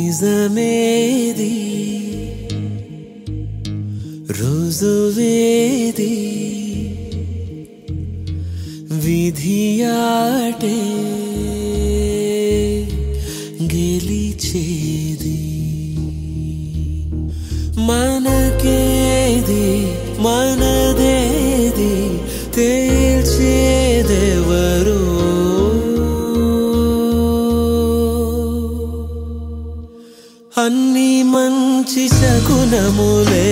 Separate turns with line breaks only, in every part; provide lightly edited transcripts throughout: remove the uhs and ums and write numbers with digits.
నిజమేది రుజువేది విధియాటే గెలిచేది మనకేది మనదేది తేల్చేదెవరు అన్ని మంచి శకునములే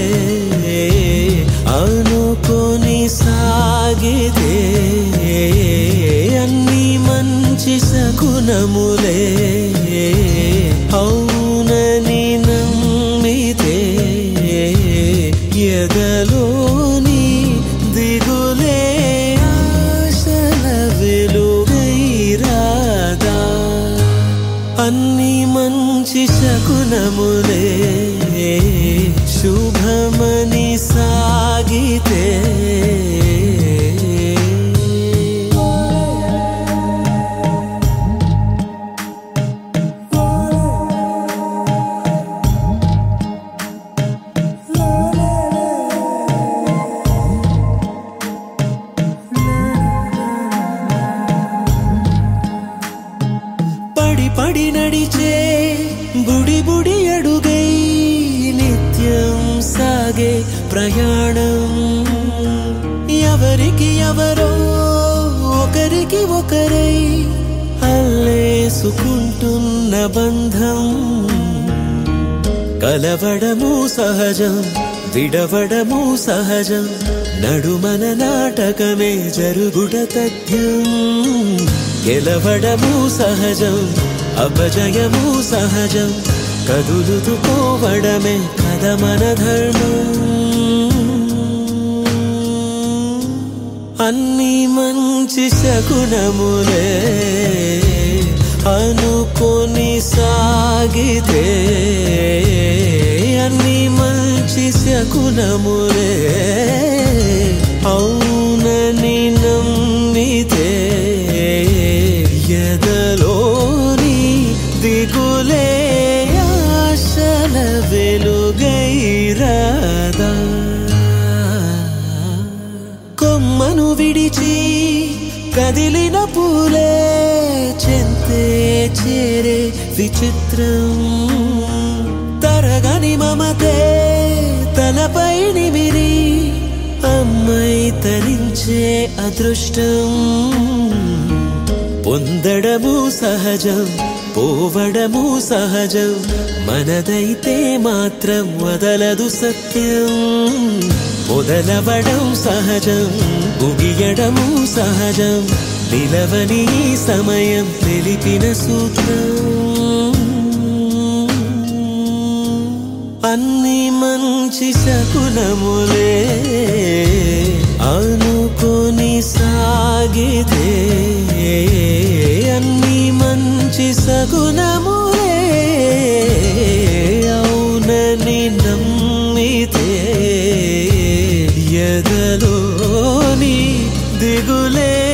అనుకొని సాగితే అన్ని మంచి శకునములే అవునని నమ్మితే ఎదలోని దిగులే ఆశల వెలుగైరాదా అన్ని మంచి శకునములే శుభమని సాగితే పడి పడి నడిచే బుడి బుడి అడుగై నిత్యం సాగే ప్రయాణం ఎవరికి ఎవరో ఒకరికి ఒకరై అల్లేసుకుంటున్న బంధం కలవడము సహజం విడవడము సహజం నడుమన నాటకమే జరుగుట తథ్యం గెలవడము సహజం అపజయము సహజం కదులుతూ పోవడమే కదా మన ధర్మం అన్ని మంచి శకునములే అనుకొని సాగితే అన్ని మంచి శకునములే అవునని నమ్మితే ఎదలోని దిగులే ఆశల వెలుగైరాదా కొమ్మను విడిచి కదిలిన పూలే చెంతే చేరే విచిత్రం తరగని మమతే తలపై నిమిరి అమ్మై తరించే అదృష్టం పొందడము సహజం పోవడము సహజం మనదైతే మాత్రం వదలదు సత్యం మొదలవడం సహజం ముగియడము సహజం నిలవని సమయం తెలిపిన సూత్రం అన్ని మంచి శకునములే అనుకొని సాగితే అన్ని మంచి శకునములే అవునని నమ్మితే ఎదలోని దిగులే